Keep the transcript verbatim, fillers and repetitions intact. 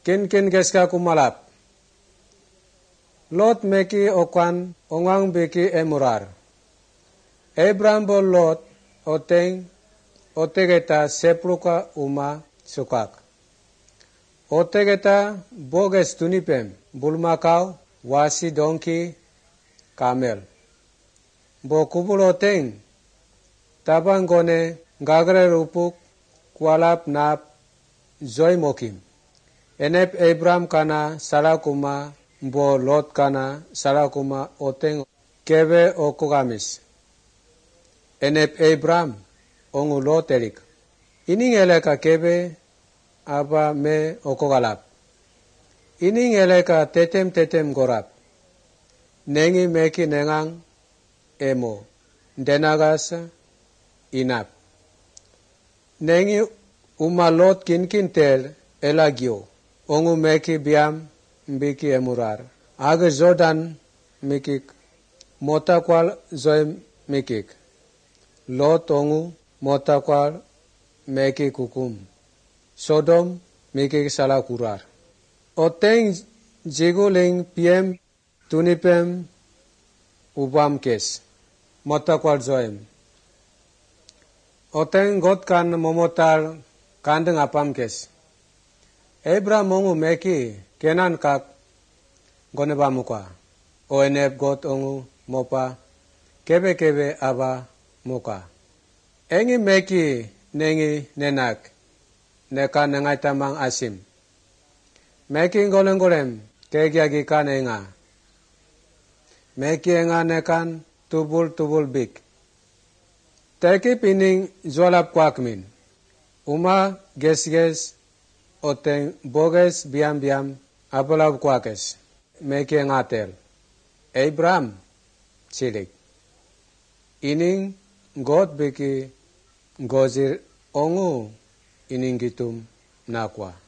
kin kin geska kumalap. Lot meki okwan ongang beki emurar. Abraham bol Lot oteng otegeta sepluka uma sukak. Otegeta boges tunipem bulmakau wasi donki kamel. Bo kubul oteng tabang gone gagre rupuk kualap nap zoy mokim. Enep Abraham kana salakuma bo Lot kana salakuma oteng kebe okugamis. Enep Abraham ongu Lot elik. Ining eleka kebe aba me okogalap. Ining eleka tetem tetem gorap. Nengi meki nengang emo. Denagasa inap. Nengi umalot kinkin tel elagio. Ongu meki biam mbiki emurar. Age Jordan mikik. Motakwal zoy mikik. Lot ongu motakwal meki kukum. Sodom mikik salakurar. Oteng jiguling piem tunipem ubam kes. Motakwal zoem. Oteng got kan momotal kandeng apam kes. Abraham ongu meki kenan kak goneba muka. O enep got ongu mopa kebe kebe aba muka. Engi meki nengi nenak. Neka nengai tamang asim. Meki ngoleng golem kegiagi kan enga. Meki enga nekan tubul tubul bik. Teki pining zualap kwakmin. Uma ges ges oteng boges biam biam apalab kwakes. Meki enga tel. Abraham silik. Ining God beki gozir ongu ining gitum nakwa.